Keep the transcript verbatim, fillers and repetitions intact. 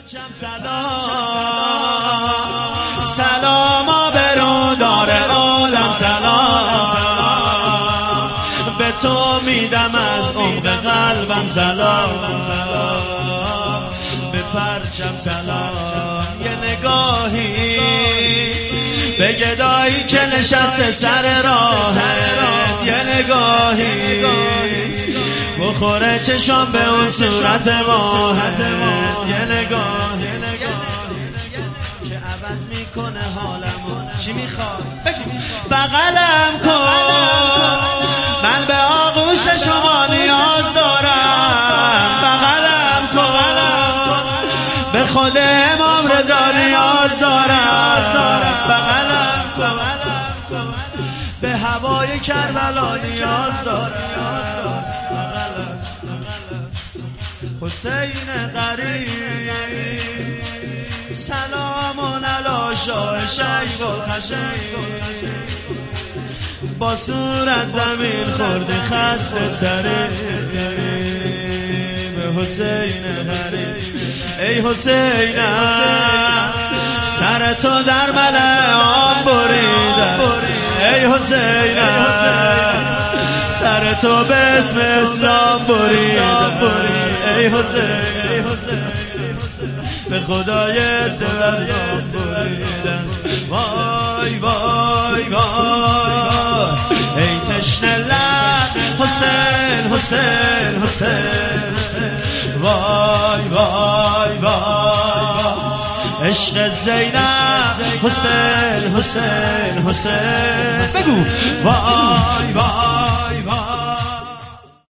پرچم سلام سلام آبرو دار عالم سلام به تو میدم از عمق قلبم سلام به پرچم سلام یه نگاهی به گدایی که نشسته سر راهت یه نگاهی بخوره چشام به اون صورت ماهت یه نگاه که عوض میکنه حالمو چی میخواد بغلم کن من به آغوش شما نیاز دارم بغلم کن به خود امام رضا نیاز دارم بغلم کن به هوای کربلا نیاز دارم حسین غریب سلامون علی شاه شیب و خشیب با صورت زمین خورده خسته تره حسین غریب ای حسینم سر تو در ملعان بریدم ای حسینم سر تو به اسم اسلام بریدم ای حسین به خدای دلم بریدم وای وای وای ای تشنه لب حسین حسین حسین وای وای وای عشق زینب حسین حسین حسین بگو وای وای وای